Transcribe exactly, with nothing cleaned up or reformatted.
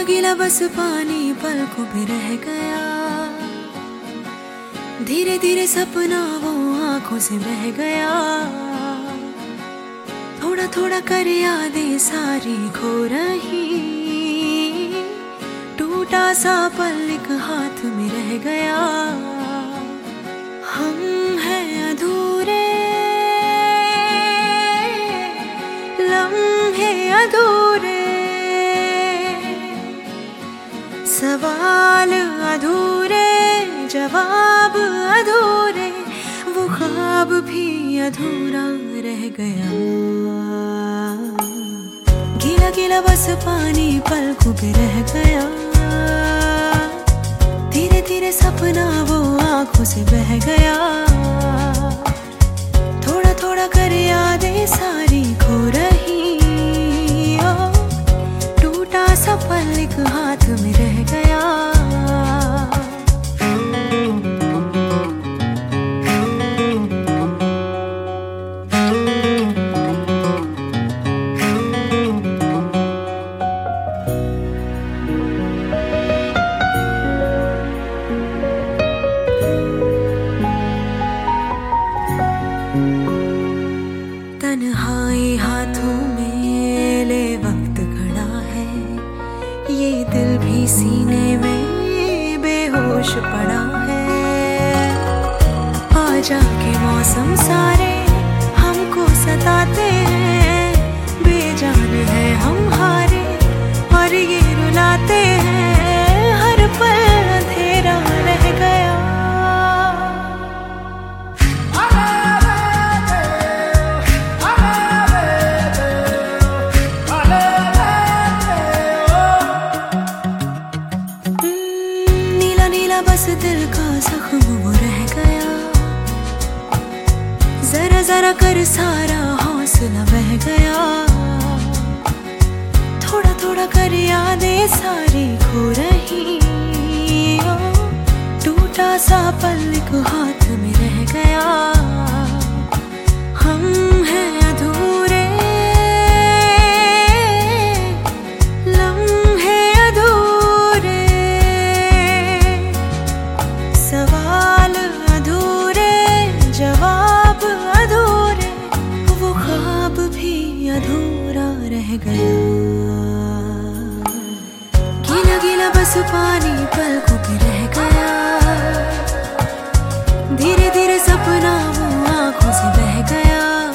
गिला बस पानी पलकों पे रह गया, धीरे धीरे सपना वो आंखों से बह गया। थोड़ा थोड़ा कर यादें सारी खो रही, टूटा सा पल एक हाथ में रह गया। हम हैं अधूरे, लम्हे अधूरे, सवाल अधूरे, जवाब अधूरे, वो ख्वाब भी अधूरा रह गया। गीला गीला बस पानी पलकों पे रह गया, धीरे धीरे सपना वो आंखों से बह गया। थोड़ा थोड़ा कर यादें सारी खो रही, ओ टूटा सा पल एक हाथ में रह गया। तन्हाई हाथों में ले वक्त खड़ा है, ये दिल भी सीने में बेहोश पड़ा है। आजा के मौसम सारे हमको सताते हैं, बेजान है हम हारे और ये रुलाते हैं। हर पल अंधेरा रह गया, बस दिल का जख्म वो रह गया। जरा जरा कर सारा हौसला बह गया। थोड़ा थोड़ा कर यादें सारी खो रही, ओ टूटा सा पल एक हाथ में रह गया। हम हैं अधूरे, लम्हे अधूरे, सवाल अधूरे, जवाब अधूरे, वो ख्वाब भी अधूरा रह गया। गीला गीला बस पानी पलकों पे रह गया, धीरे धीरे सपना वो आंखों से बह गया।